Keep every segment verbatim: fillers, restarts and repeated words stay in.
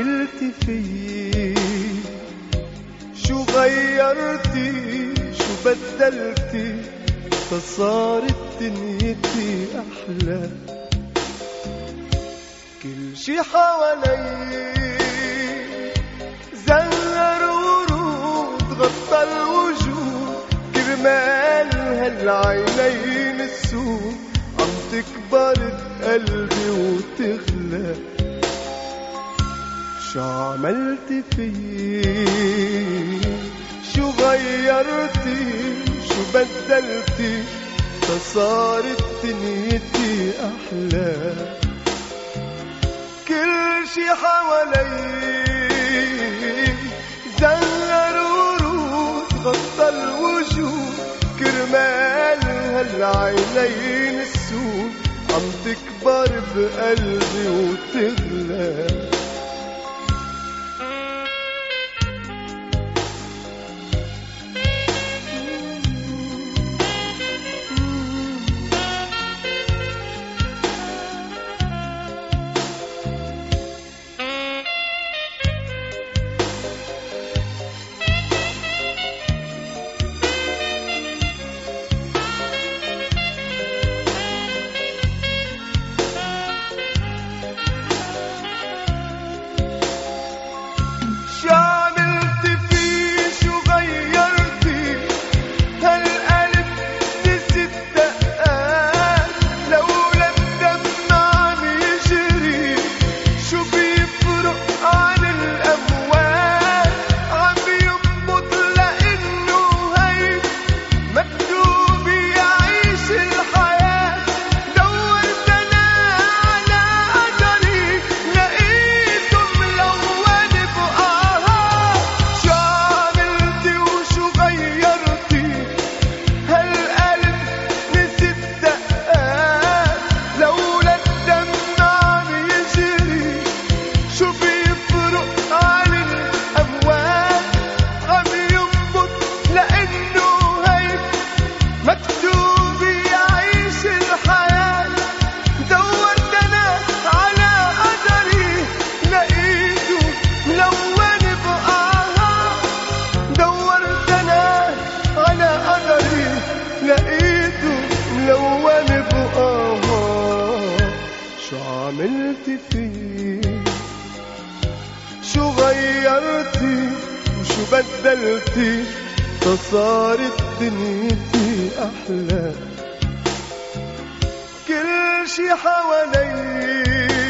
عملتي فيه؟ شو غيرتي شو بدلتي فصارت دنيتي أحلى؟ كل شي حوالي زهر ورود غطى الوجود، كرمال هالعينين السود عم تكبر بقلبي وتغلى. شو عملتي فيه؟ شو غيرتي شو بدلتي فصارت دنيتي أحلى؟ كل شي حوالي زهر ورود غطى الوجود، كرمال هالعينين السود عم تكبر بقلبي وتغلى. شو عملتي فيه؟ شو غيرتي وشو بدلتي فصارت دنيتي أحلى؟ كل شي حوالي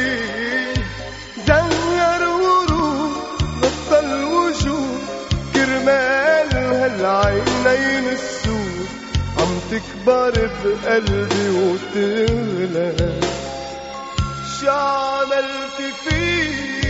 زهر ورود غطى الوجود، كرمال هالعينين السود عم تكبر بقلبي وتغلى. شو عملتي فيه؟